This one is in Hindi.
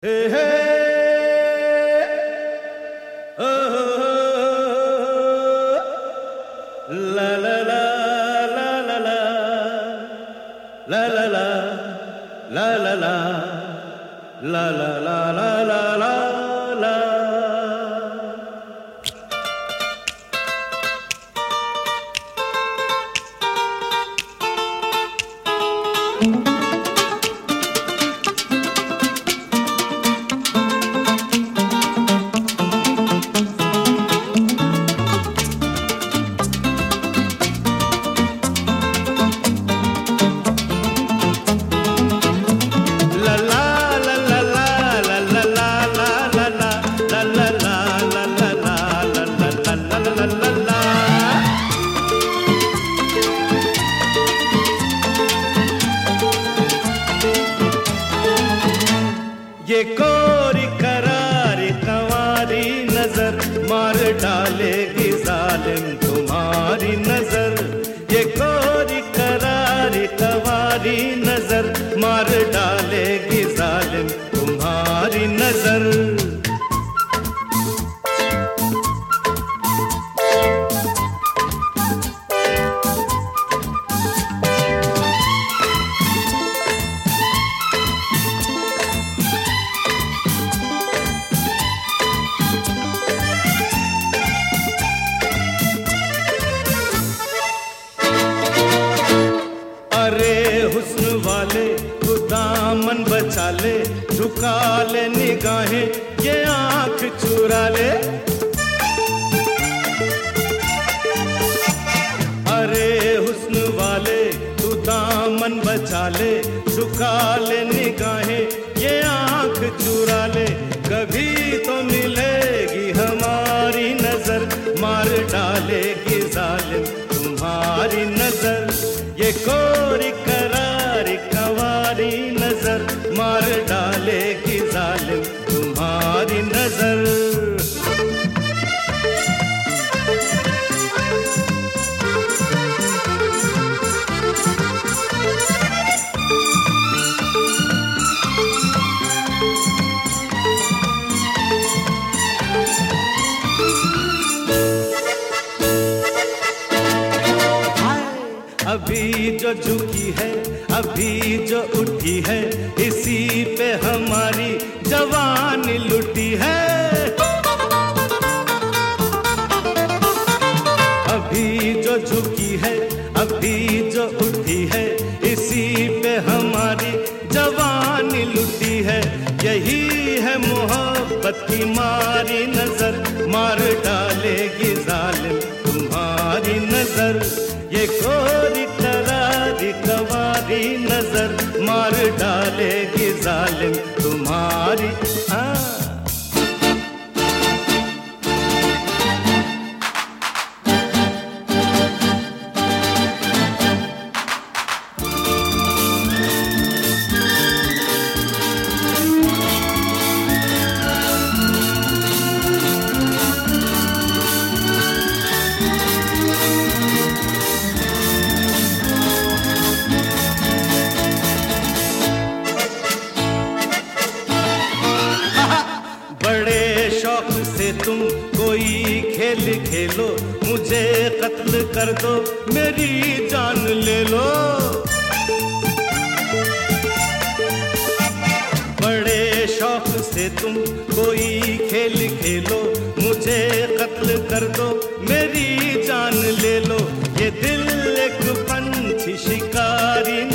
Hey, hey, oh, la la la la la la la la la la la la la la la la la. ये कोरी करारी कंवारी नजर मार डालेगी जालिम तुम्हारी नजर। ये कोरी करारी कंवारी नजर मार डालेगी जालिम तुम्हारी नजर। अरे हुस्न वाले तू दामन बचा ले, झुका ले निगाहें ये आंख चुरा ले। अरे हुस्न वाले तू दामन बचा ले, झुका ले निगाहें ये आंख चुरा ले। कभी तो मिलेगी हमारी नजर मार डालेगी जालिम तुम्हारी नजर। ये कोरी करारी कंवारी नजर मार डालेगी जालिम तुम्हारी नजर। अभी जो झुकी है अभी जो उठी है, इसी पे हमारी जवानी लुटी है। अभी जो झुकी है अभी जो उठी है, इसी पे हमारी जवानी लुटी है। यही है मोहब्बत की मारी नजर मार डालेगी जालिम तुम्हारी नजर। ये कोरी करारी कंवारी नजर मार डालेगी जालिम तुम्हारी। बड़े शौक से तुम कोई खेल खेलो, मुझे कत्ल कर दो मेरी जान ले लो। बड़े शौक से तुम कोई खेल खेलो, मुझे कत्ल कर दो मेरी जान ले लो। ये दिल एक पंछी शिकारी